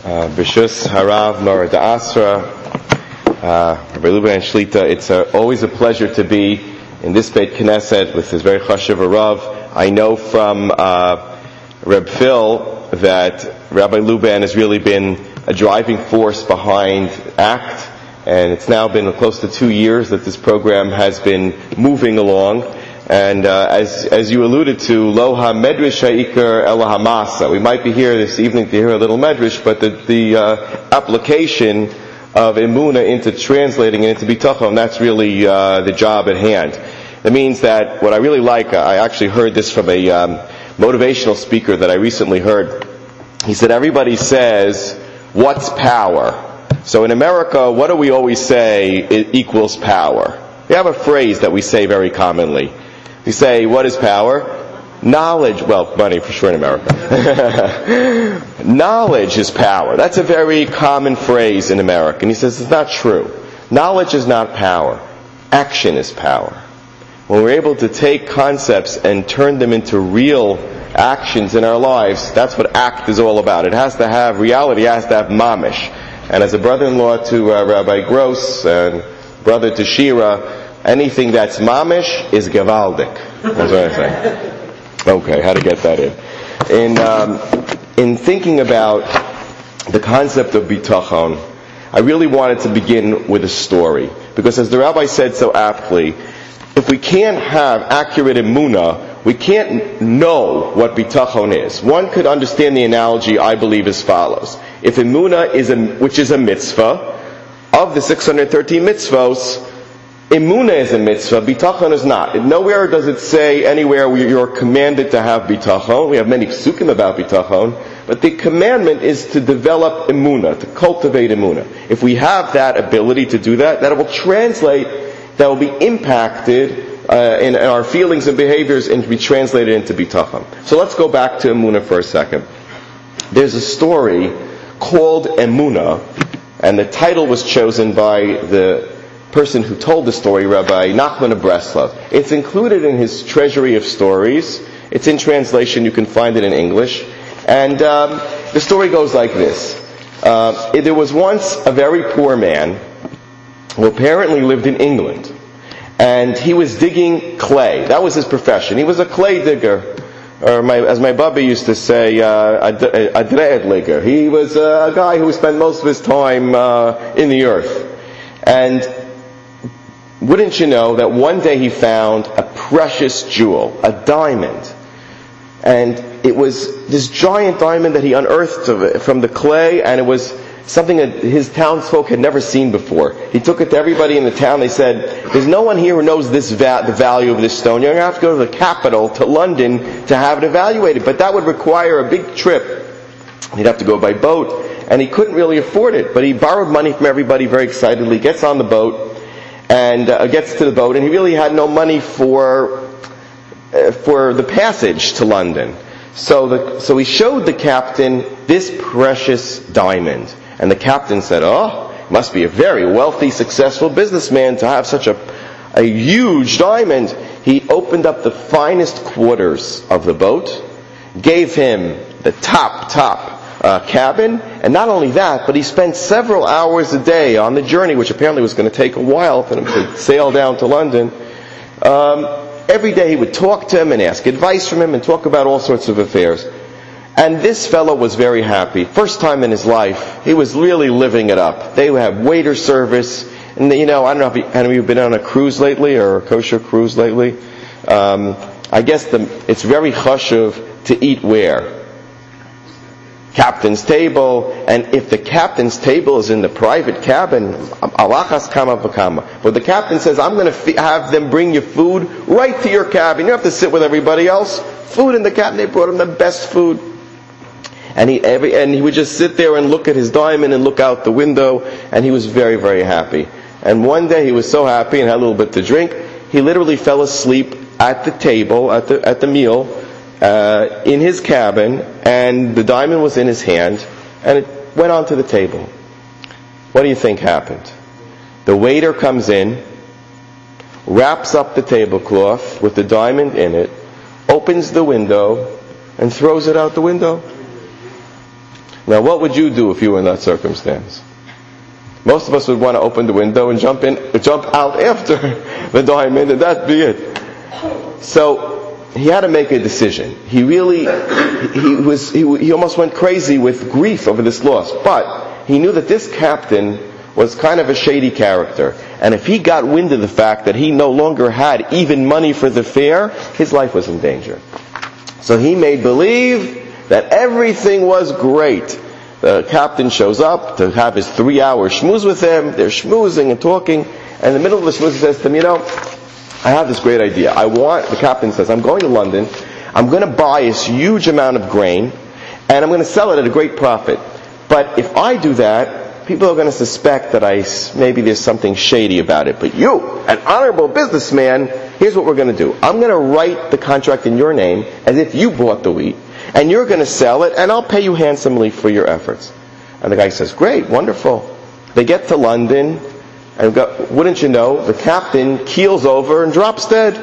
B'shus Harav Nora D'Asra, Rabbi Luban and Shlita, it's always a pleasure to be in this Beit Knesset with this very chashuv Rav. I know from Reb Phil that Rabbi Luban has really been a driving force behind ACT, and it's now been close to 2 years that this program has been moving along. And as you alluded to, Lo ha-medrash ha'ikar ela ha-masa. We might be here this evening to hear a little medrash, but the application of emunah into translating it into bitachon, that's really the job at hand. That means that what I really like, I actually heard this from a motivational speaker that I recently heard. He said, everybody says, what's power? So in America, what do we always say it equals power? We have a phrase that we say very commonly. We say, what is power? Knowledge. Well, money for sure in America. Knowledge is power. That's a very common phrase in America. And he says, it's not true. Knowledge is not power. Action is power. When we're able to take concepts and turn them into real actions in our lives, that's what ACT is all about. It has to have reality, it has to have mamish. And as a brother-in-law to Rabbi Gross and brother to Shira, anything that's mamish is gevaldik. That's what I say. Okay, how to get that in. In thinking about the concept of bitachon, I really wanted to begin with a story. Because as the rabbi said so aptly, if we can't have accurate emunah, we can't know what bitachon is. One could understand the analogy, I believe, as follows. If emunah which is a mitzvah, of the 613 mitzvos, emunah is a mitzvah, bitachon is not. Nowhere does it say anywhere where you're commanded to have bitachon. We have many psukim about bitachon, but the commandment is to develop emunah, to cultivate emunah. If we have that ability to do that, that will translate, that will be impacted in our feelings and behaviors and be translated into bitachon. So let's go back to emunah for a second. There's a story called Emunah, and the title was chosen by the person who told the story, Rabbi Nachman of Breslov. It's included in his treasury of stories. It's in translation. You can find it in English. And the story goes like this. There was once a very poor man who apparently lived in England. And he was digging clay. That was his profession. He was a clay digger. Or as my Bubba used to say, a dreadligger. He was a guy who spent most of his time in the earth. And wouldn't you know that one day he found a precious jewel, a diamond. And it was this giant diamond that he unearthed from the clay, and it was something that his townsfolk had never seen before. He took it to everybody in the town. They said, there's no one here who knows the value of this stone. You're going to have to go to the capital, to London, to have it evaluated. But that would require a big trip. He'd have to go by boat, and he couldn't really afford it. But he borrowed money from everybody very excitedly, gets on the boat, and gets to the boat, and he really had no money for the passage to London. So he showed the captain this precious diamond. And the captain said, oh, must be a very wealthy, successful businessman to have such a huge diamond. He opened up the finest quarters of the boat, gave him the top cabin, and not only that, but he spent several hours a day on the journey, which apparently was going to take a while for him to sail down to London. Every day he would talk to him and ask advice from him and talk about all sorts of affairs. And this fellow was very happy. First time in his life, he was really living it up. They would have waiter service. And I don't know if any of you have been on a cruise lately or a kosher cruise lately. I guess it's very chashuv to eat where? Captain's table. And if the captain's table is in the private cabin, alachas kama v'kama. But the captain says, I'm going to have them bring you food right to your cabin. You don't have to sit with everybody else. Food in the cabin. They brought him the best food. And he would just sit there and look at his diamond and look out the window, and he was very, very happy. And one day he was so happy and had a little bit to drink, he literally fell asleep at the table, at the meal, in his cabin, and the diamond was in his hand, and it went onto the table. What do you think happened? The waiter comes in, wraps up the tablecloth with the diamond in it, opens the window, and throws it out the window. Now, what would you do if you were in that circumstance? Most of us would want to open the window and jump out after the diamond, and that'd be it. So he had to make a decision. He almost went crazy with grief over this loss. But he knew that this captain was kind of a shady character. And if he got wind of the fact that he no longer had even money for the fare, his life was in danger. So he made believe that everything was great. The captain shows up to have his 3-hour schmooze with him. They're schmoozing and talking. And in the middle of the schmooze he says to him, I have this great idea. The captain says, I'm going to London. I'm going to buy this huge amount of grain. And I'm going to sell it at a great profit. But if I do that, people are going to suspect that maybe there's something shady about it. But you, an honorable businessman, here's what we're going to do. I'm going to write the contract in your name as if you bought the wheat. And you're going to sell it, and I'll pay you handsomely for your efforts. And the guy says, great, wonderful. They get to London, and wouldn't you know, the captain keels over and drops dead.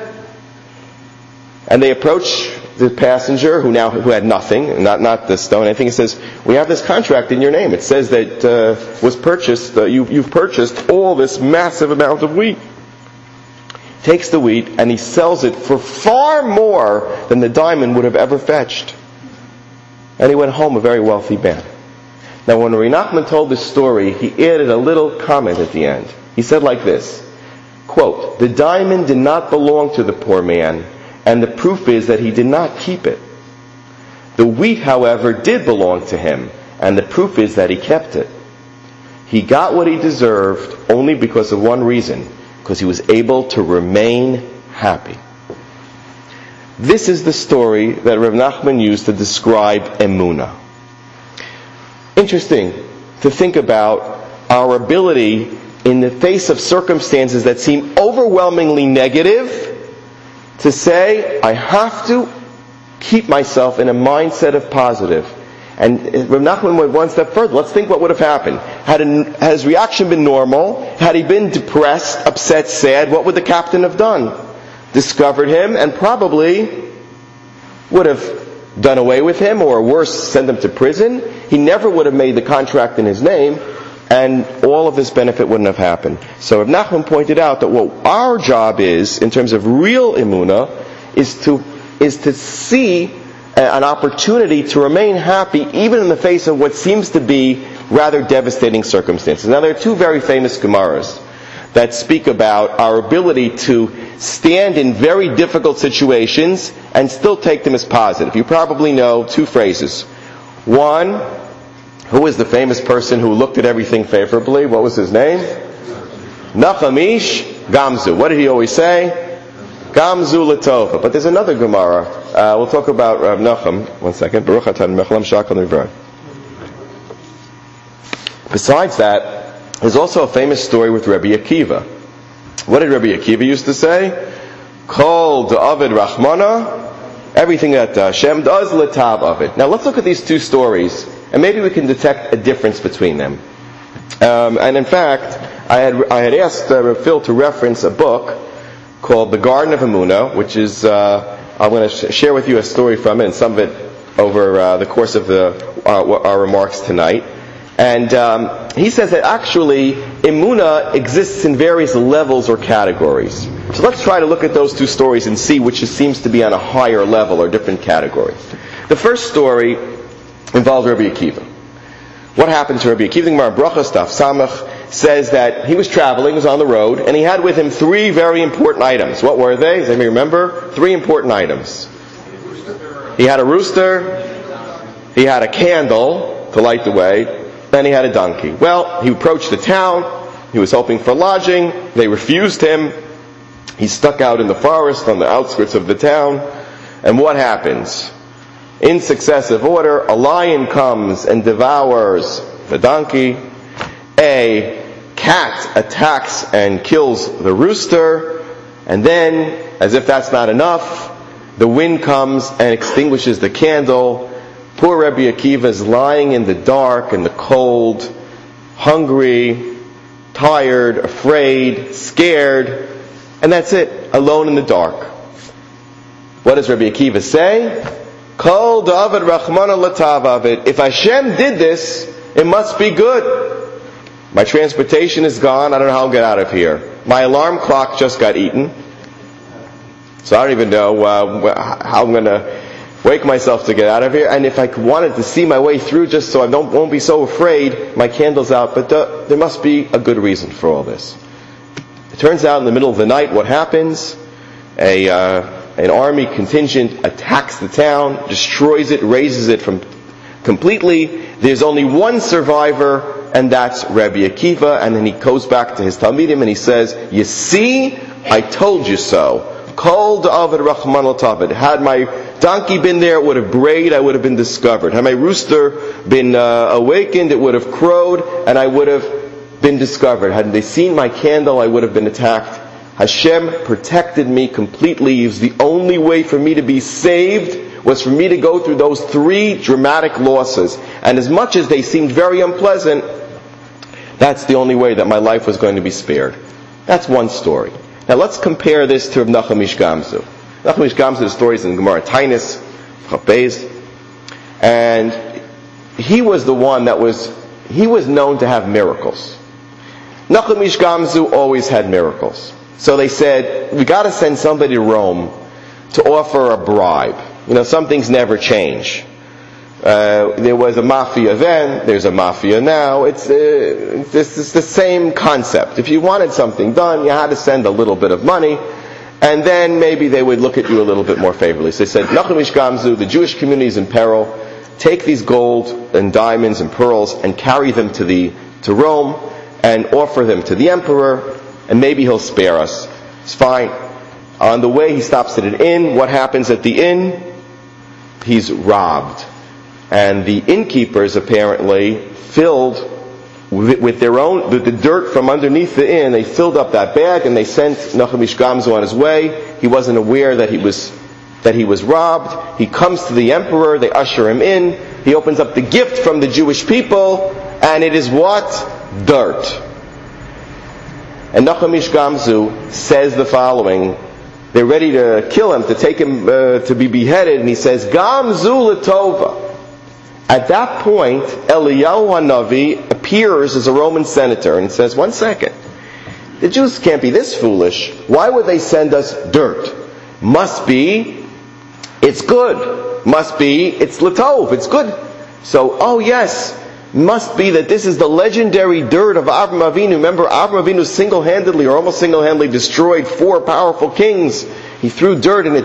And they approach the passenger who had nothing, not the stone. I think he says, we have this contract in your name. It says that was purchased. You've purchased all this massive amount of wheat. Takes the wheat and he sells it for far more than the diamond would have ever fetched. And he went home a very wealthy man. Now, when Rabbi Nachman told this story, he added a little comment at the end. He said like this, quote, the diamond did not belong to the poor man, and the proof is that he did not keep it. The wheat, however, did belong to him, and the proof is that he kept it. He got what he deserved only because of one reason, because he was able to remain happy. This is the story that Rav Nachman used to describe emunah. Interesting to think about our ability in the face of circumstances that seem overwhelmingly negative to say, I have to keep myself in a mindset of positive. And Rav Nachman went one step further. Let's think what would have happened. Had his reaction been normal, had he been depressed, upset, sad, what would the captain have done? Discovered him and probably would have done away with him, or worse, sent him to prison. He never would have made the contract in his name, and all of this benefit wouldn't have happened. So Rav Nachman pointed out that what our job is, in terms of real emunah, is to see an opportunity to remain happy even in the face of what seems to be rather devastating circumstances. Now, there are two very famous Gemaras that speak about our ability to stand in very difficult situations and still take them as positive. You probably know two phrases. One, who is the famous person who looked at everything favorably? What was his name? Nachamish Gamzu. What did he always say? Gamzu Latova. But there's another Gemara. We'll talk about Rav Nachum. One second. Baruch atah Mechalam Shakal Nivrad. Besides that, there's also a famous story with Rabbi Akiva. What did Rabbi Akiva used to say? Kol da'avid Rachmana. Everything that Hashem does, l'tav avid. Now let's look at these two stories, and maybe we can detect a difference between them. And in fact, I had asked Phil to reference a book called The Garden of Emunah, which is, I'm going to share with you a story from it, and some of it over the course of our remarks tonight. And he says that actually emunah exists in various levels or categories. So let's try to look at those two stories and see which seems to be on a higher level or different category. The first story involves Rabbi Akiva. What happened to Rabbi Akiva? The Gemara Brachos Daf Samach says that he was traveling, he was on the road, and he had with him three very important items. What were they? Does anybody remember? Three important items. He had a rooster, he had a candle to light the way, and he had a donkey. Well, he approached the town, he was hoping for lodging, they refused him, he stuck out in the forest on the outskirts of the town, and what happens? In successive order, a lion comes and devours the donkey, a cat attacks and kills the rooster, and then, as if that's not enough, the wind comes and extinguishes the candle. Poor Rabbi Akiva is lying in the dark and the cold, hungry, tired, afraid, scared, and that's it, alone in the dark. What does Rabbi Akiva say? Kol David Rachmana Latavavid. If Hashem did this, it must be good. My transportation is gone. I don't know how I'll get out of here. My alarm clock just got eaten. So I don't even know how I'm going to wake myself to get out of here. And if I wanted to see my way through just so I won't be so afraid, my candle's out. But there must be a good reason for all this. It turns out in the middle of the night, what happens? An army contingent attacks the town, destroys it, razes it from completely. There's only one survivor, and that's Rabbi Akiva. And then he goes back to his Talmidim and he says, "You see, I told you so. Kol David Rachman Latavad. Had my donkey been there, it would have brayed, I would have been discovered. Had my rooster been awakened, it would have crowed, and I would have been discovered. Had they seen my candle, I would have been attacked. Hashem protected me completely. It was the only way for me to be saved, was for me to go through those 3 dramatic losses. And as much as they seemed very unpleasant, that's the only way that my life was going to be spared." That's one story. Now let's compare this to Rav Nachum Ish Gamzu. Nachum Ish Gamzu, the stories in Gemara Tainis, Chapez, and he was the one he was known to have miracles. Nachum Ish Gamzu always had miracles. So they said, we got to send somebody to Rome to offer a bribe. Some things never change. There was a mafia then, there's a mafia now. It's the same concept. If you wanted something done, you had to send a little bit of money, and then maybe they would look at you a little bit more favorably. So they said, Nachum Ish Gamzu, the Jewish community is in peril. Take these gold and diamonds and pearls and carry them to Rome and offer them to the emperor, and maybe he'll spare us. It's fine. On the way, he stops at an inn. What happens at the inn? He's robbed. And the innkeepers apparently filled with the dirt from underneath the inn. They filled up that bag and they sent Nachum Ish Gamzu on his way. He wasn't aware that he was robbed. He comes to the emperor. They usher him in. He opens up the gift from the Jewish people, and it is what? Dirt. And Nachum Ish Gamzu says the following. They're ready to kill him, to take him to be beheaded, and he says, Gamzu Latova. At that point, Eliyahu HaNavi appears as a Roman senator, and he says, one second, the Jews can't be this foolish. Why would they send us dirt? Must be, it's good. Must be, it's Latov, it's good. So, oh yes, must be that this is the legendary dirt of Avram Avinu. Remember, Avram Avinu single-handedly, or almost single-handedly, destroyed 4 powerful kings. He threw dirt and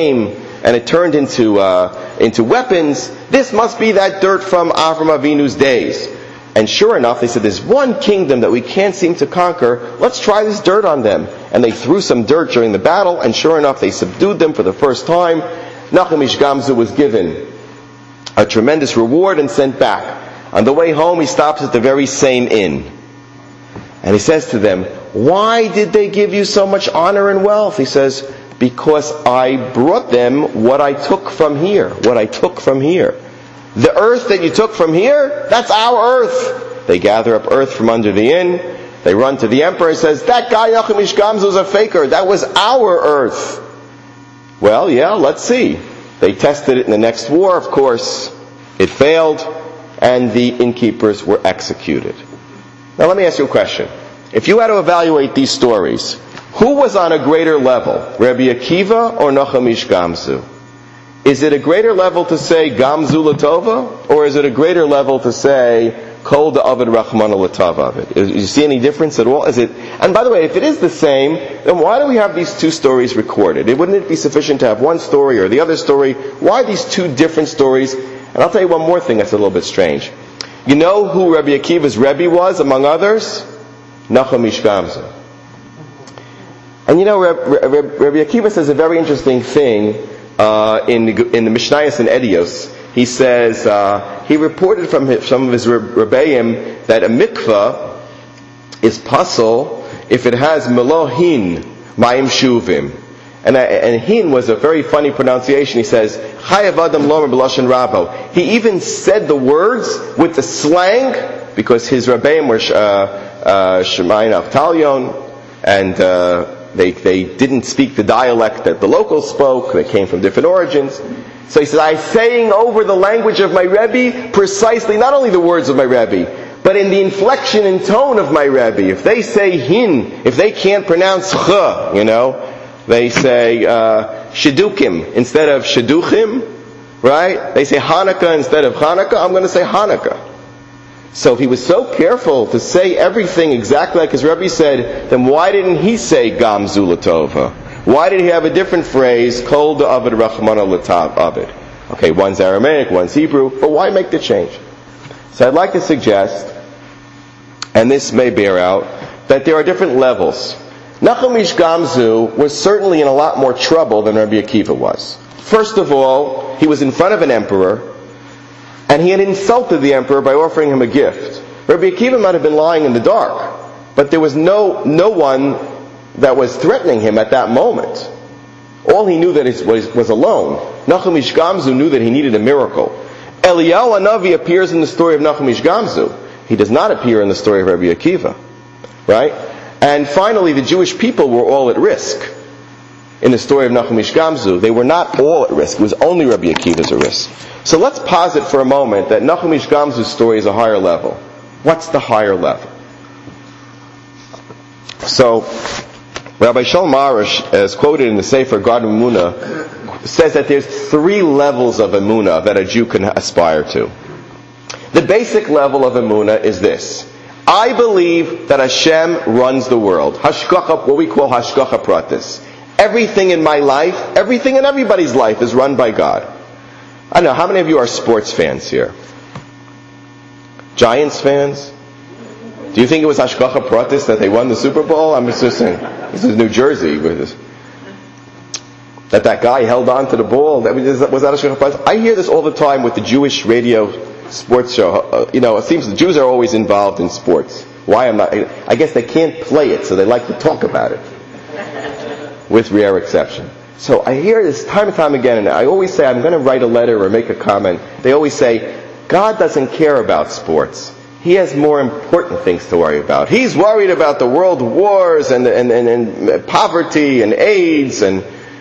it turned into weapons. This must be that dirt from Avram Avinu's days. And sure enough, they said, there's one kingdom that we can't seem to conquer. Let's try this dirt on them. And they threw some dirt during the battle, and sure enough, they subdued them for the first time. Nachum Ish Gamzu was given a tremendous reward and sent back. On the way home, he stops at the very same inn. And he says to them, why did they give you so much honor and wealth? He says, because I brought them what I took from here. What I took from here. The earth that you took from here, that's our earth. They gather up earth from under the inn. They run to the emperor and says, that guy Nachum Ish Gamzu is a faker. That was our earth. Well, yeah, let's see. They tested it in the next war, of course. It failed. And the innkeepers were executed. Now let me ask you a question. If you had to evaluate these stories, who was on a greater level? Rabbi Akiva or Nachum Ish Gamzu? Is it a greater level to say Gamzu Latova? Or is it a greater level to say Kol David Rachmana Latava? Do you see any difference at all? And by the way, if it is the same, then why do we have these 2 stories recorded? Wouldn't it be sufficient to have one story or the other story? Why these 2 different stories? And I'll tell you one more thing that's a little bit strange. You know who Rabbi Akiva's Rebbe was, among others? Nachum Ish Gamzu. And you know, Rabbi Akiva says a very interesting thing in the Mishnayos and Edios. He says, he reported from some of his Rebbeim that a mikvah is pasul if it has melohin mayim shuvim. And hin was a very funny pronunciation. He says, Chayav Adam Lomer B'Lashon Rabo. He even said the words with the slang, because his Rebbeim were Shemayin Avtalion, and they didn't speak the dialect that the locals spoke. They came from different origins. So he says, I'm saying over the language of my Rebbe precisely, not only the words of my Rebbe, but in the inflection and tone of my Rebbe. If they say hin, if they can't pronounce ch, they say shidukim instead of shiduchim, right? They say Hanukkah instead of Hanukkah, I'm going to say Hanukkah. So if he was so careful to say everything exactly like his Rebbe said, then why didn't he say Gamzu Latova? Why did he have a different phrase, Kol Da'avid Rachmana Latav Avid? Okay, one's Aramaic, one's Hebrew, but why make the change? So I'd like to suggest, and this may bear out, that there are different levels. Nachum Ish Gamzu was certainly in a lot more trouble than Rabbi Akiva was. First of all, he was in front of an emperor, and he had insulted the emperor by offering him a gift. Rabbi Akiva might have been lying in the dark, but there was no one that was threatening him at that moment. All he knew that was alone. Nachum Ish Gamzu knew that he needed a miracle. Eliyahu Hanavi appears in the story of Nachum Ish Gamzu. He does not appear in the story of Rabbi Akiva. Right? And finally, the Jewish people were all at risk. In the story of Nachum Ish Gamzu, they were not all at risk. It was only Rabbi Akiva's at risk. So let's posit for a moment that Nachum Ish Gamzu's story is a higher level. What's the higher level? So, Rabbi Shalom Arush, as quoted in the Sefer Garden Emunah, says that there's 3 levels of Emunah that a Jew can aspire to. The basic level of Emunah is this. I believe that Hashem runs the world. Hashgacha, what we call Hashgacha Pratis. Everything in my life, everything in everybody's life is run by God. I don't know, how many of you are sports fans here? Giants fans? Do you think it was Hashgacha Pratis that they won the Super Bowl? I'm just saying, this is New Jersey. That guy held on to the ball. Was that Hashgacha Pratis? I hear this all the time with the Jewish radio sports show. It seems the Jews are always involved in sports. Why I'm not? I guess they can't play it, so they like to talk about it. With rare exception. So I hear this time and time again, and I always say, I'm going to write a letter or make a comment. They always say, God doesn't care about sports. He has more important things to worry about. He's worried about the world wars and poverty and AIDS and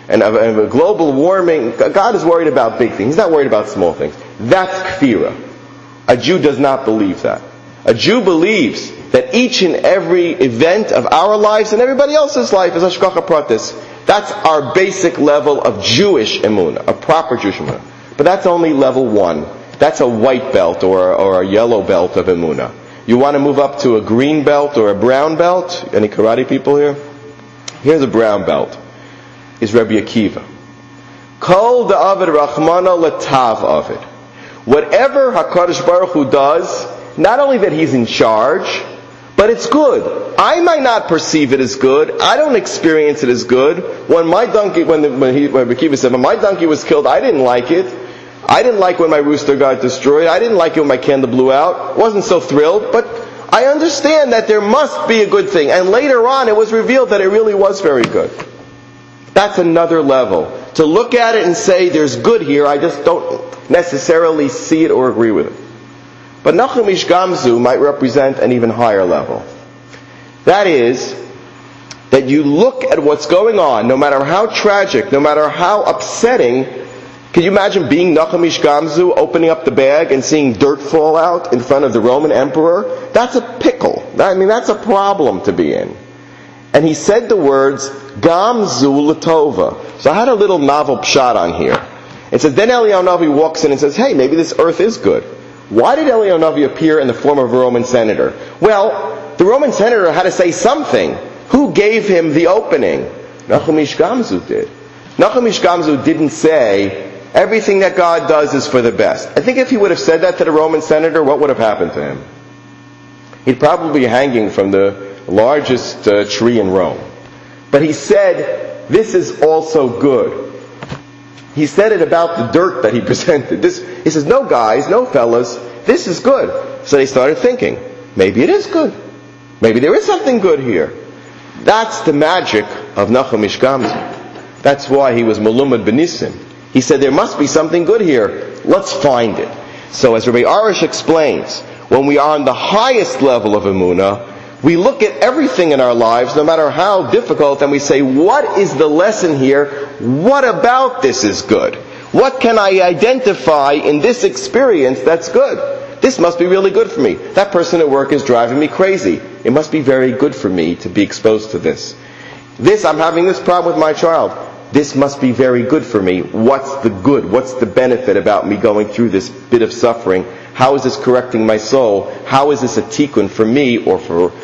global warming. God is worried about big things. He's not worried about small things. That's kfira. A Jew does not believe that. A Jew believes that each and every event of our lives and everybody else's life is Hashgacha Pratis. That's our basic level of Jewish emunah, a proper Jewish emunah. But that's only level 1. That's a white belt or a yellow belt of emunah. You want to move up to a green belt or a brown belt? Any karate people here? Here's a brown belt. Is Rabbi Akiva. Kol da'avid rachmana latav avid. Whatever HaKadosh Baruch Hu does, not only that He's in charge, but it's good. I might not perceive it as good. I don't experience it as good. When my donkey, when Akiva said, when my donkey was killed, I didn't like it. I didn't like when my rooster got destroyed. I didn't like it when my candle blew out. Wasn't so thrilled, but I understand that there must be a good thing. And later on, it was revealed that it really was very good. That's another level. To look at it and say, there's good here, I just don't necessarily see it or agree with it. But Nachum Ish Gamzu might represent an even higher level. That is, that you look at what's going on, no matter how tragic, no matter how upsetting. Can you imagine being Nachum Ish Gamzu, opening up the bag and seeing dirt fall out in front of the Roman emperor? That's a pickle. That's a problem to be in. And he said the words, Gamzu Latova. So I had a little novel pshat on here. It says, then Eliyahu Navi walks in and says, hey, maybe this earth is good. Why did Eliyahu Navi appear in the form of a Roman senator? Well, the Roman senator had to say something. Who gave him the opening? Nachum Ish Gamzu did. Nachum Ish Gamzu didn't say, everything that God does is for the best. I think if he would have said that to the Roman senator, what would have happened to him? He'd probably be hanging from the largest tree in Rome. But he said, this is also good. He said it about the dirt that he presented. He says, no guys, no fellas, this is good. So they started thinking, maybe it is good. Maybe there is something good here. That's the magic of Nachum Ish Gamzu. That's why he was Melumad Benisim. He said, there must be something good here. Let's find it. So as Rabbi Arush explains, when we are on the highest level of emunah, we look at everything in our lives, no matter how difficult, and we say, what is the lesson here? What about this is good? What can I identify in this experience that's good? This must be really good for me. That person at work is driving me crazy. It must be very good for me to be exposed to this. I'm having this problem with my child. This must be very good for me. What's the good? What's the benefit about me going through this bit of suffering? How is this correcting my soul? How is this a tikkun for me, or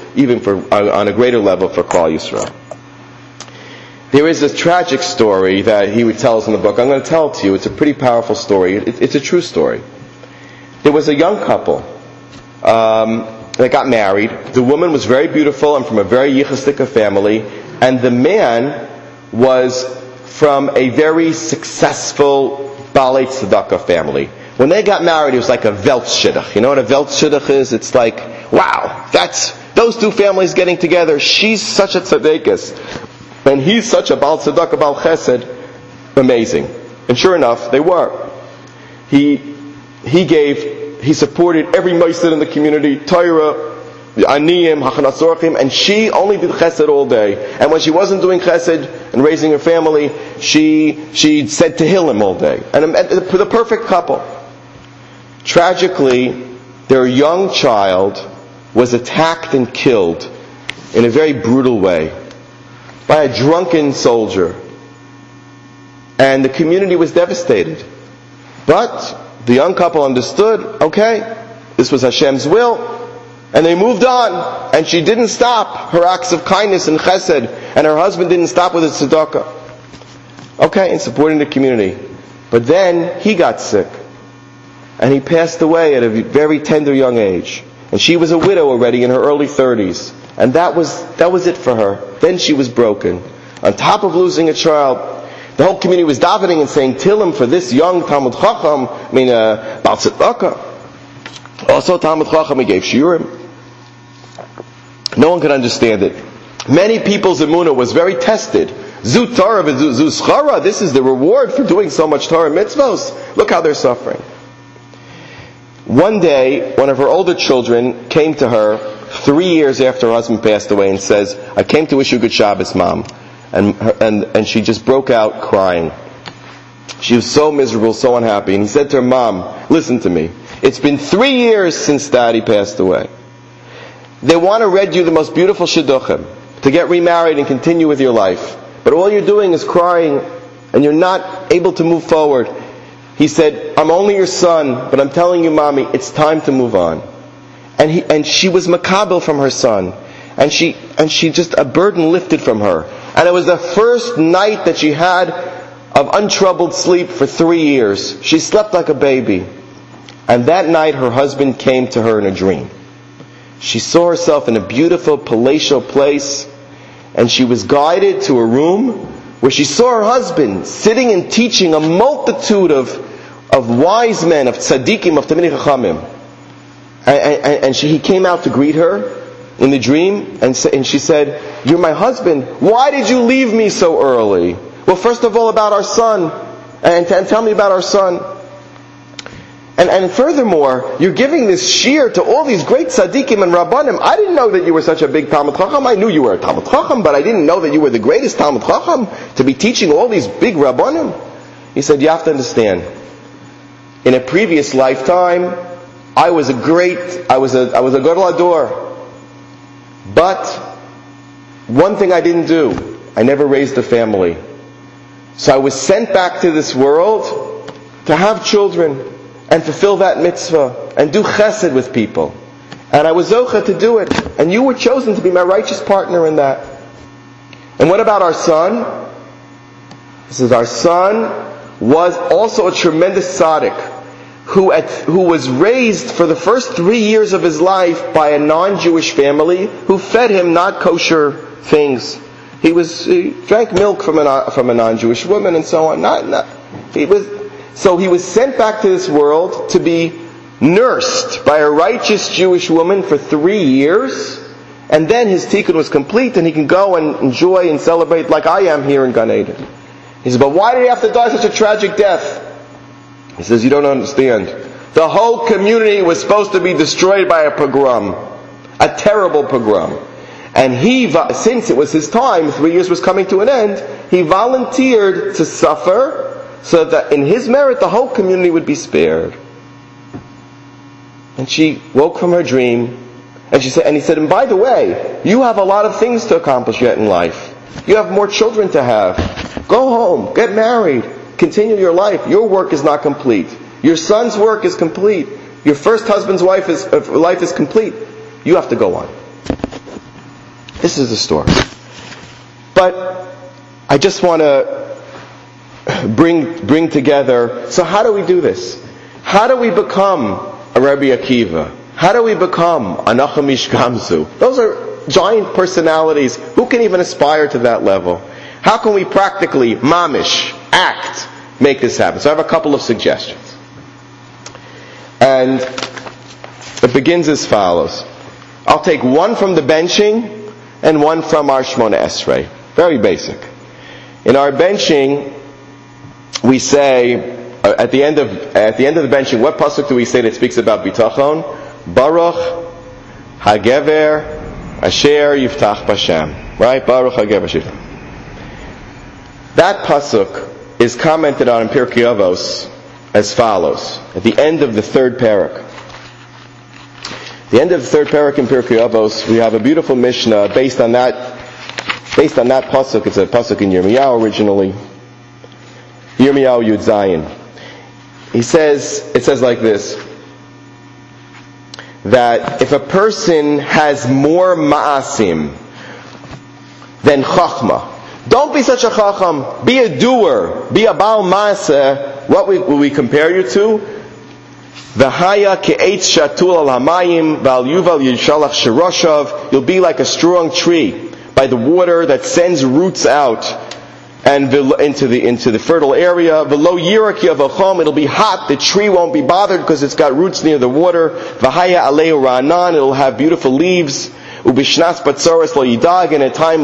on a greater level for Klal Yisrael? There is this tragic story that he would tell us in the book. I'm going to tell it to you. It's a pretty powerful story. It's a true story. There was a young couple that got married. The woman was very beautiful and from a very yichastika family, and the man was from a very successful Balei Tzedakah family. When they got married, it was like a Weltshidduch. You know what a Weltshidduch is? It's like, wow, that's those two families getting together. She's such a tzedekis, and he's such a Baal Tzedakah, Baal Chesed. Amazing. And sure enough, they were. He supported every meisid in the community, Torah, the Aniyim, Hachanat Zorchim, and she only did chesed all day. And when she wasn't doing chesed and raising her family, she said Tehillim all day. And the perfect couple. Tragically, their young child was attacked and killed in a very brutal way by a drunken soldier. And the community was devastated. But the young couple understood, okay, this was Hashem's will, and they moved on. And she didn't stop her acts of kindness and chesed, and her husband didn't stop with his tzedakah. Okay, in supporting the community. But then he got sick, and he passed away at a very tender young age. And she was a widow already in her early 30s. And that was it for her. Then she was broken. On top of losing a child, the whole community was davening and saying Tillim for this young Talmud Chacham, Baal Tzedakah. Also Talmud Chacham, he gave shiurim. No one could understand it. Many people's emunah was very tested. Zu Torah v'zu schara, this is the reward for doing so much Torah mitzvos. Look how they're suffering. One day, one of her older children came to her 3 years after her husband passed away and says, I came to wish you good Shabbos, Mom. And she just broke out crying. She was so miserable, so unhappy. And he said to her, Mom, listen to me. It's been 3 years since Daddy passed away. They want to read you the most beautiful shidduchim to get remarried and continue with your life. But all you're doing is crying and you're not able to move forward. He said, I'm only your son, but I'm telling you, Mommy, it's time to move on. And she was makabel from her son. And she just, a burden lifted from her. And it was the first night that she had of untroubled sleep for 3 years. She slept like a baby. And that night her husband came to her in a dream. She saw herself in a beautiful palatial place, and she was guided to a room where she saw her husband sitting and teaching a multitude of wise men, of tzaddikim, of Talmidei Chachamim. And he came out to greet her in the dream, and she said, you're my husband. Why did you leave me so early? Well, first of all, about our son, and tell me about our son. And furthermore, you're giving this shiur to all these great tzaddikim and rabbanim. I didn't know that you were such a big Talmud Chacham. I knew you were a Talmud Chacham, but I didn't know that you were the greatest Talmud Chacham to be teaching all these big rabbanim. He said, you have to understand. In a previous lifetime, I was a Gadol Hador. But one thing I didn't do, I never raised a family. So I was sent back to this world to have children and fulfill that mitzvah and do chesed with people. And I was zocha to do it. And you were chosen to be my righteous partner in that. And what about our son? He says, our son was also a tremendous tzaddik who was raised for the first 3 years of his life by a non-Jewish family who fed him not kosher things. He drank milk from a non-Jewish woman and so on. So he was sent back to this world to be nursed by a righteous Jewish woman for 3 years, and then his tikkun was complete and he can go and enjoy and celebrate like I am here in Gan Eden. He says, but why did he have to die such a tragic death? He says, you don't understand. The whole community was supposed to be destroyed by a pogrom. A terrible pogrom. And since it was his time, 3 years was coming to an end, he volunteered to suffer so that in his merit the whole community would be spared. And she woke from her dream, and he said, and by the way, you have a lot of things to accomplish yet in life. You have more children to have. Go home, get married, continue your life. Your work is not complete. Your son's work is complete. Your first husband's life is complete. You have to go on. This is the story. But I just want to bring together, so how do we do this? How do we become a Rabbi Akiva? How do we become a Nachum Ish Gamzu? Those are giant personalities. Who can even aspire to that level? How can we practically, mamish, act, make this happen? So I have a couple of suggestions. And it begins as follows. I'll take one from the benching and one from our Shmona Esrei. Very basic. In our benching, we say, at the end of the benching, what pasuk do we say that speaks about bitachon? Baruch hagever asher yiftach b'Hashem. Right? Baruch hagever asher. That pasuk is commented on in Pirkei Avos as follows. At the end of the third parak. The end of the third parak in Pirkei Avos, we have a beautiful Mishnah based on that pasuk. It's a pasuk in Yirmiyahu originally. Yirmiyahu Yud Zayin. It says like this, that if a person has more ma'asim than chachma, don't be such a chacham, be a doer, be a baal ma'aseh. What will we compare you to? V'haya ke'etz shatul al hamayim v'al yuval yishalach shiroshav. You'll be like a strong tree by the water that sends roots out and into the fertile area. V'lo yirak yavachom. It'll be hot. The tree won't be bothered because it's got roots near the water. V'haya aleu ra'anan. It'll have beautiful leaves. Ubishnas batzoros lo yidag. In a time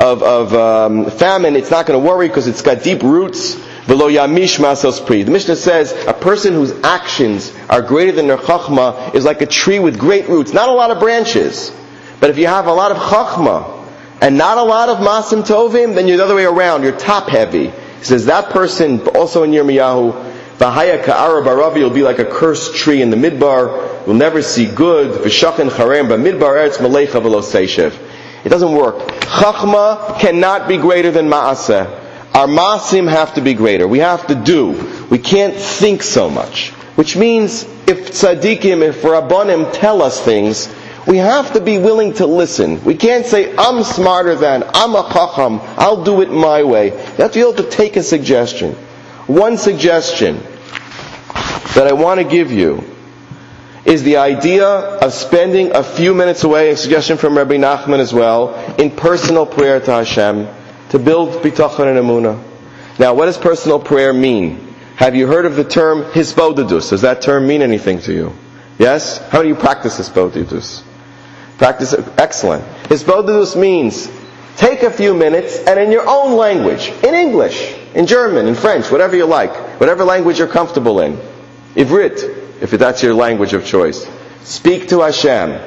of famine, it's not going to worry because it's got deep roots. V'lo yamish masos pri. The Mishnah says a person whose actions are greater than their chachma is like a tree with great roots. Not a lot of branches, but if you have a lot of chachma and not a lot of masim tovim, then you're the other way around. You're top heavy. He says that person, also in Yirmiyahu, v'haya ka'ara baravi, you'll be like a cursed tree in the midbar. You'll never see good. V'shachin charem b'midbar eretz malecha v'lo seishev. It doesn't work. Chachma cannot be greater than ma'aseh. Our masim have to be greater. We have to do. We can't think so much. Which means if tzaddikim, if rabbanim tell us things, we have to be willing to listen. We can't say, I'm smarter than, I'm a chacham, I'll do it my way. You have to be able to take a suggestion. One suggestion that I want to give you is the idea of spending a few minutes away, a suggestion from Rabbi Nachman as well, in personal prayer to Hashem, to build bitachon and emunah. Now, what does personal prayer mean? Have you heard of the term hisbodedus? Does that term mean anything to you? Yes? How do you practice hisbodedus? Practice it. Excellent. Hisbodedus means take a few minutes and in your own language, in English, in German, in French, whatever you like, whatever language you're comfortable in, Ivrit, if that's your language of choice, speak to Hashem.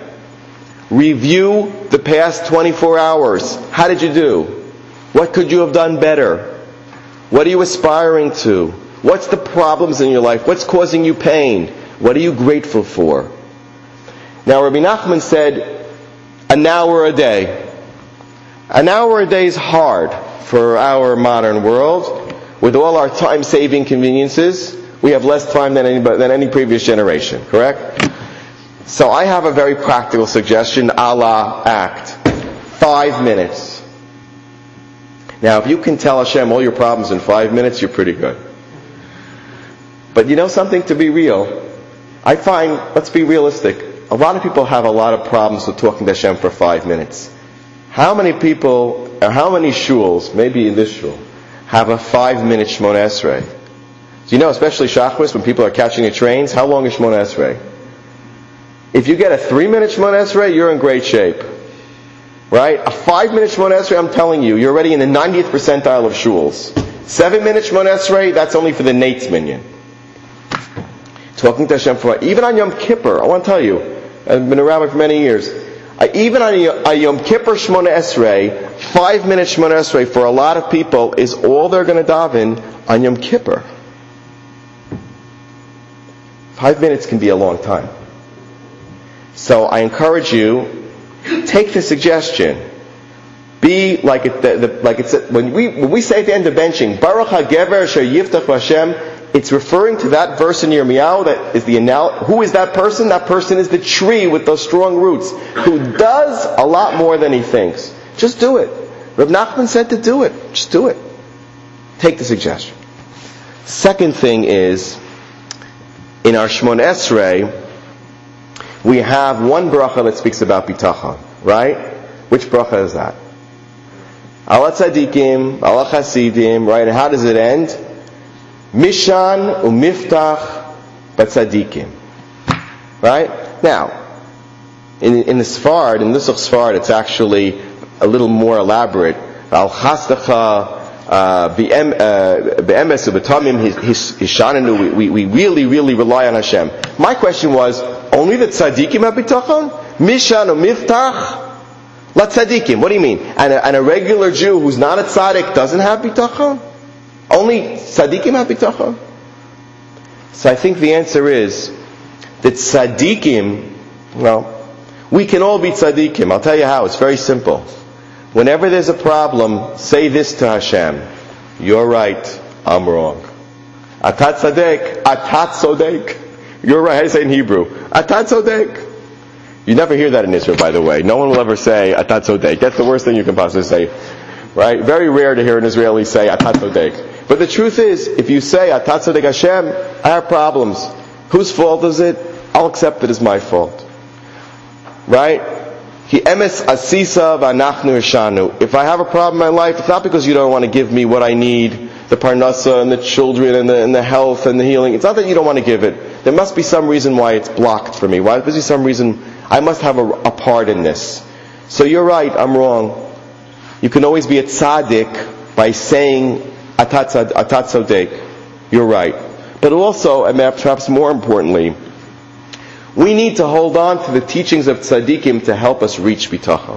Review the past 24 hours. How did you do? What could you have done better? What are you aspiring to? What's the problems in your life? What's causing you pain? What are you grateful for? Now, Rabbi Nachman said, an hour a day. An hour a day is hard for our modern world. With all our time-saving conveniences, we have less time than any previous generation, correct? So I have a very practical suggestion, a la act. 5 minutes. Now, if you can tell Hashem all your problems in 5 minutes, you're pretty good. But you know something, to be real, I find, let's be realistic, a lot of people have a lot of problems with talking to Hashem for 5 minutes. How many people, or how many shuls, maybe in this shul, have a 5-minute Shmona Esrei? Do you know, especially Shachris, when people are catching the trains, how long is Shmona Esrei? If you get a 3-minute Shmona Esrei, you're in great shape. Right? A 5-minute Shmona Esrei, I'm telling you, you're already in the 90th percentile of shuls. 7-minute Shmona Esrei, that's only for the Nate's minyan. Talking to Hashem for, even on Yom Kippur, I want to tell you, I've been a rabbi for many years, even on a Yom Kippur Shmona Esrei, 5-minute Shmona Esrei for a lot of people is all they're going to daven on Yom Kippur. 5 minutes can be a long time. So I encourage you, take the suggestion. Be like when we say at the end of benching, Baruch HaGever Asher Yiftach Hashem, it's referring to that verse in Yirmiyahu that is the analogy. Who is that person? That person is the tree with those strong roots, who does a lot more than he thinks. Just do it. Reb Nachman said to do it. Just do it. Take the suggestion. Second thing is, in our Shmon Esrei, we have one bracha that speaks about bitachon, right? Which bracha is that? Ala tzadikim, ala chasidim, right? And how does it end? Mishan umiftach batzadikim. Right? Now, in the Sfard, in Nusach Sfard, it's actually a little more elaborate. Al chastacha be'emes u'betamim hishanenu. We really rely on Hashem. My question was, only the tzadikim have bitachon? Mishan umiftach la tzadikim. What do you mean? And a regular Jew who's not a tzaddik doesn't have bitachon? Only tzadikim have bitachon? So I think the answer is that tzadikim, we can all be tzadikim. I'll tell you how. It's very simple. Whenever there's a problem, say this to Hashem: you're right, I'm wrong. Atat tzadek, atat tzodek. You're right. How do you say in Hebrew? Atat tzodek. You never hear that in Israel, by the way. No one will ever say atat tzodek. That's the worst thing you can possibly say. Right? Very rare to hear an Israeli say atat tzodek. But the truth is, if you say atat tzodek Hashem, I have problems. Whose fault is it? I'll accept it as my fault. Right? Ki emes asisa v'anachnu hishanu. If I have a problem in my life, it's not because you don't want to give me what I need, the parnasa and the children and the health and the healing. It's not that you don't want to give it. There must be some reason why it's blocked for me. Why? There must be some reason I must have a part in this. So you're right, I'm wrong. You can always be a tzaddik by saying atat tzodek. You're right. But also, and perhaps more importantly, we need to hold on to the teachings of tzaddikim to help us reach bitachon.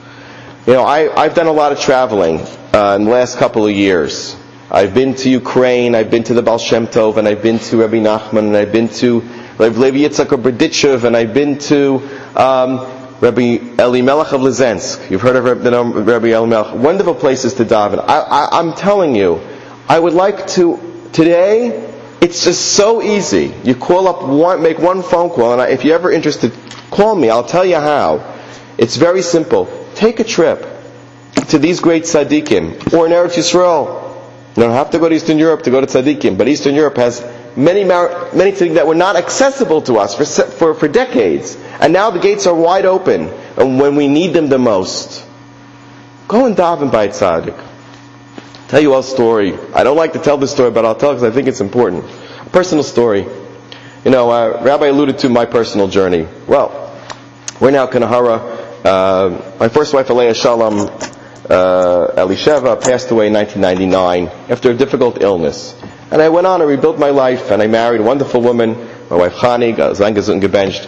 I've done a lot of traveling in the last couple of years. I've been to Ukraine, I've been to the Baal Shem Tov, and I've been to Rabbi Nachman, and I've been to Levi Yitzchak of Berditchev, and I've been to Rabbi Elimelech of Lizensk. You've heard of Rabbi Elimelech. Wonderful places to daven. I'm telling you, I would like to, today, it's just so easy. You call up make one phone call, and if you're ever interested, call me. I'll tell you how. It's very simple. Take a trip to these great tzaddikim, or in Eretz Yisrael. You don't have to go to Eastern Europe to go to tzaddikim, but Eastern Europe has many things that were not accessible to us for decades. And now the gates are wide open, and when we need them the most. Go and daven by a tzaddik. Tell you a story. I don't like to tell this story, but I'll tell it because I think it's important. A personal story. Rabbi alluded to my personal journey. Well, we're now Kanahara. My first wife, Alea Shalom, Elisheva, passed away in 1999 after a difficult illness. And I went on and rebuilt my life, and I married a wonderful woman, my wife Chani, Zangazut gebenched.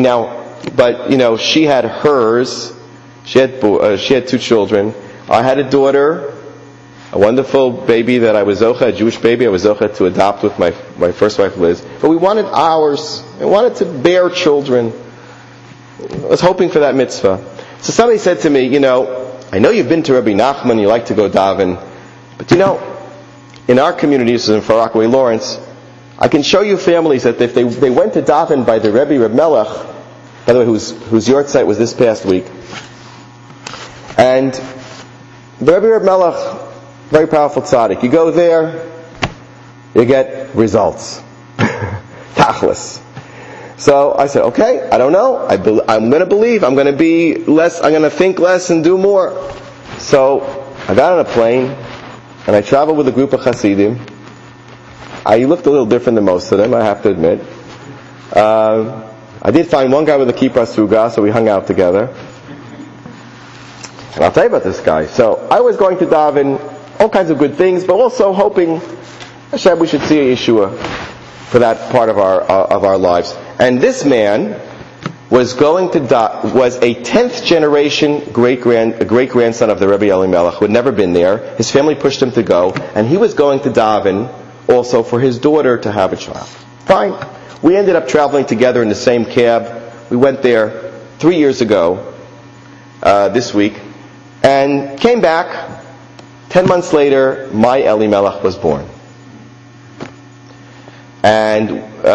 But she had hers. She had 2 children. I had a daughter, a wonderful baby that I was zocha, a Jewish baby I was zocha to adopt with my first wife Liz. But we wanted ours. I wanted to bear children. I was hoping for that mitzvah. So somebody said to me, I know you've been to Rabbi Nachman, you like to go daven, but in our community, this is in Far Rockaway, Lawrence, I can show you families that if they went to daven by the Rebbe Reb Melech, by the way, whose yortzeit was this past week, and the Rebbe Reb Melech, very powerful tzaddik, you go there, you get results. Tachlis. So I said, okay, I don't know. I'm going to believe. I'm going to be less. I'm going to think less and do more. So I got on a plane and I traveled with a group of Hasidim. I looked a little different than most of them, I have to admit. I did find one guy with a kippah suga, so we hung out together. And I'll tell you about this guy. So I was going to daven all kinds of good things, but also hoping Hashem we should see a Yeshua for that part of our lives. And this man was was a 10th generation great grandson of the Rebbe Elimelech, who had never been there. His family pushed him to go, and he was going to daven also for his daughter to have a child. Fine. We ended up traveling together in the same cab. We went there 3 years ago, this week, and came back. 10 months later, my Elimelech was born. And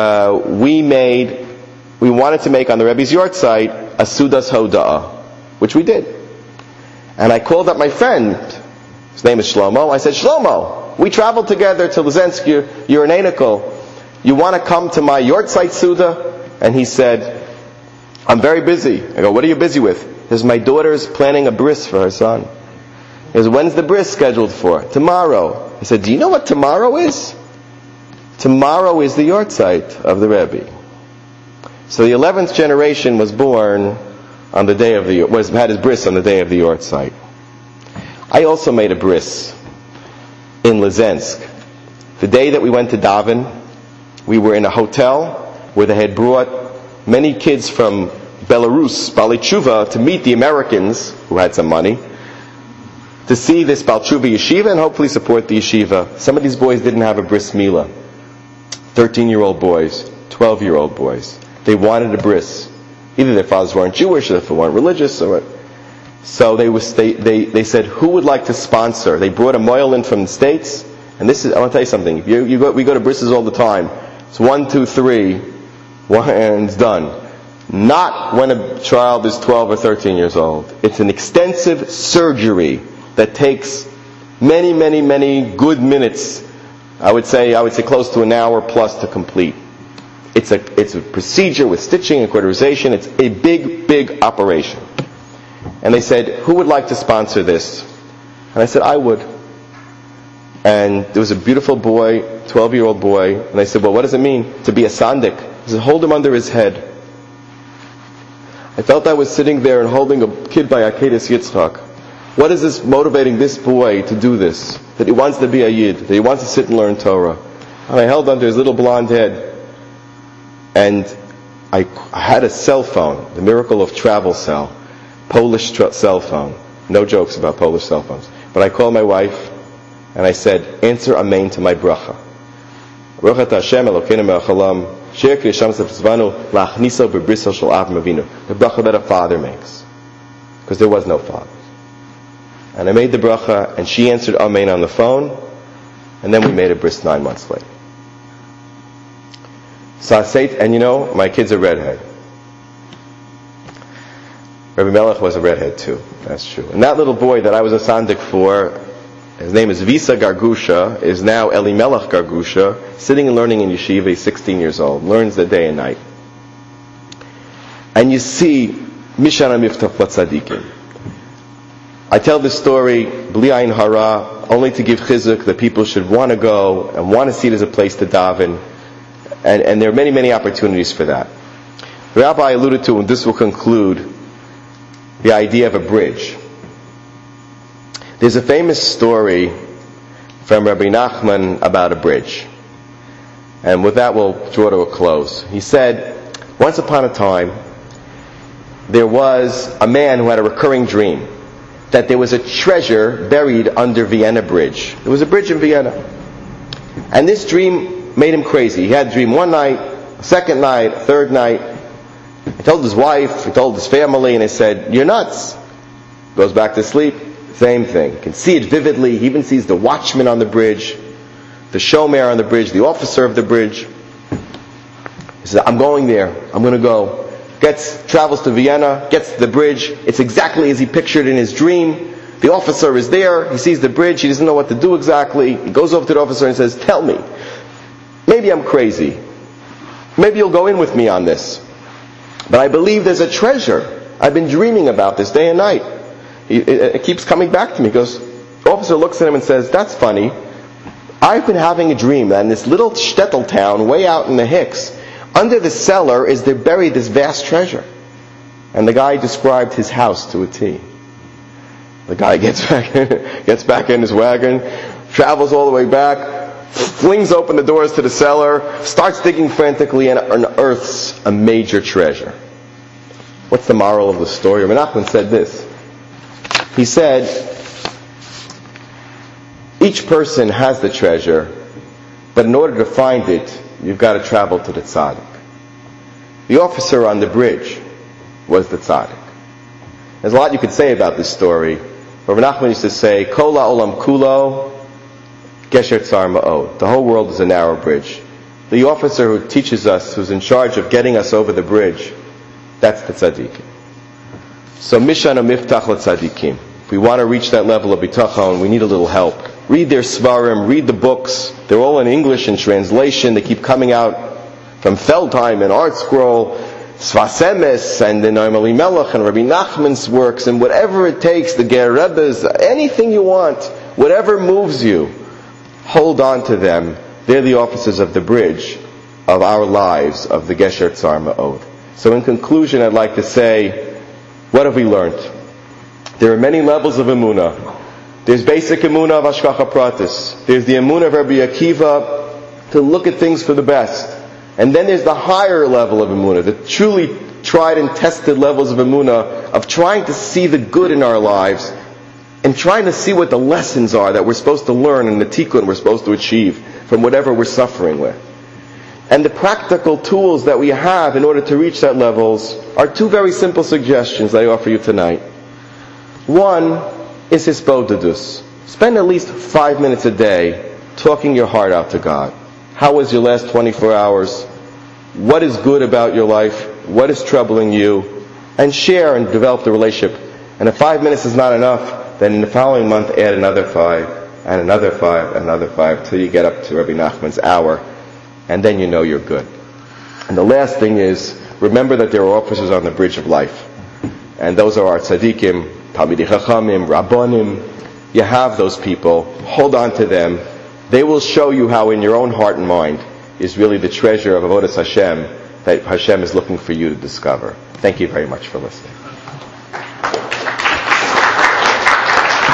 we wanted to make on the Rebbe's Yortzeit a Sudas Hoda'ah, which we did. And I called up my friend, his name is Shlomo. I said, Shlomo, we traveled together to Luzensk, you're an Anikel. You want to come to my Yortzeit Suda? And he said, I'm very busy. I go, what are you busy with? He says, my daughter's planning a bris for her son. He says, when's the bris scheduled for? Tomorrow. I said, do you know what tomorrow is? Tomorrow is the Yortzeit of the Rebbe. So the 11th generation was born on the day of had his bris on the day of the Yortzeit. I also made a bris in Luzensk. The day that we went to daven, we were in a hotel where they had brought many kids from Belarus, Balei Tshuva, to meet the Americans who had some money, to see this Balei Tshuva yeshiva and hopefully support the yeshiva. Some of these boys didn't have a bris milah. 13-year-old boys, 12-year-old boys. They wanted a bris. Either their fathers weren't Jewish or they weren't religious. So they said, who would like to sponsor? They brought a moil in from the States. And this is, I want to tell you something. We go to brises all the time. It's 1, 2, 3, and it's done. Not when a child is 12 or 13 years old. It's an extensive surgery that takes many, many, many good minutes. I would say close to an hour plus to complete. It's a procedure with stitching and cauterization. It's a big, big operation. And they said, who would like to sponsor this? And I said, I would. And there was a beautiful boy, 12-year-old boy, and I said, well, what does it mean to be a sandik? He said, hold him under his head. I felt I was sitting there and holding a kid by Akedas Yitzchak. What is this motivating this boy to do this? That he wants to be a Yid, that he wants to sit and learn Torah. And I held onto his little blonde head. And I had a cell phone, the miracle of travel cell, Polish cell phone. No jokes about Polish cell phones. But I called my wife and I said, answer amen to my bracha. Baruch atah Hashem Elokeinu melech haolam, asher kriyasham tzvanu lachniso bebrisel shel Avraham Avinu. The bracha that a father makes. Because there was no father. And I made the bracha and she answered amen on the phone. And then we made a bris 9 months later. So I say, and my kid's a redhead. Rebbe Melech was a redhead too. That's true. And that little boy that I was a sandik for, his name is Visa Gargusha, is now Elimelech Gargusha, sitting and learning in yeshiva. He's 16 years old, learns the day and night. And you see, Mishana Miftach Tzadikim. I tell this story, Bli Ayin Hara, only to give chizuk that people should want to go and want to see it as a place to daven. And there are many, many opportunities for that. The Rabbi alluded to, and this will conclude, the idea of a bridge. There's a famous story from Rabbi Nachman about a bridge. And with that we'll draw to a close. He said, once upon a time, there was a man who had a recurring dream that there was a treasure buried under Vienna Bridge. There was a bridge in Vienna. And this dream made him crazy. He had a dream one night, a second night, a third night. He told his wife, he told his family, and they said, you're nuts. Goes back to sleep, same thing. He can see it vividly. He even sees the watchman on the bridge, the shomer on the bridge, the officer of the bridge. He says, I'm going there. I'm going to go. Travels to Vienna, gets to the bridge. It's exactly as he pictured in his dream. The officer is there. He sees the bridge. He doesn't know what to do exactly. He goes over to the officer and says, tell me. Maybe I'm crazy. Maybe you'll go in with me on this. But I believe there's a treasure. I've been dreaming about this day and night. It keeps coming back to me. He goes, the officer looks at him and says, that's funny. I've been having a dream that in this little shtetl town way out in the Hicks, under the cellar is there buried this vast treasure. And the guy described his house to a T. The guy gets back in his wagon, travels all the way back, flings open the doors to the cellar, starts digging frantically, and unearths a major treasure. What's the moral of the story? Menachem said this. He said, each person has the treasure, but in order to find it, you've got to travel to the tzaddik. The officer on the bridge was the tzaddik. There's a lot you could say about this story. Rav Nachman used to say, Kol ha'olam kulo, gesher tzar ma'od. The whole world is a narrow bridge. The officer who teaches us, who's in charge of getting us over the bridge, that's the tzaddikim. So mishan miftach l'tzaddikim. If we want to reach that level of bitachon, we need a little help. Read their svarim, read the books. They're all in English and translation. They keep coming out from Feldheim and Art Scroll, Sfas Emes, and the Noam Elimelech and Rabbi Nachman's works, and whatever it takes, the Ger Rebbe's, anything you want, whatever moves you, hold on to them. They're the officers of the bridge of our lives, of the Gesher Tzar Ma'od. So in conclusion, I'd like to say, what have we learned? There are many levels of emunah. There's basic emunah of Hashgacha Pratis. There's the emunah of Rabbi Akiva to look at things for the best. And then there's the higher level of emunah, the truly tried and tested levels of emunah, of trying to see the good in our lives and trying to see what the lessons are that we're supposed to learn and the tikkun we're supposed to achieve from whatever we're suffering with. And the practical tools that we have in order to reach that levels are two very simple suggestions that I offer you tonight. One is hisbodedus. Spend at least 5 minutes a day talking your heart out to God. How was your last 24 hours? What is good about your life? What is troubling you? And share and develop the relationship. And if 5 minutes is not enough, then in the following month add another 5, and another 5, and another 5, till you get up to Rabbi Nachman's hour. And then you know you're good. And the last thing is, remember that there are officers on the bridge of life. And those are our tzaddikim, Talmidei Chachamim, Rabbonim. You have those people. Hold on to them. They will show you how in your own heart and mind is really the treasure of Avodas Hashem that Hashem is looking for you to discover. Thank you very much for listening.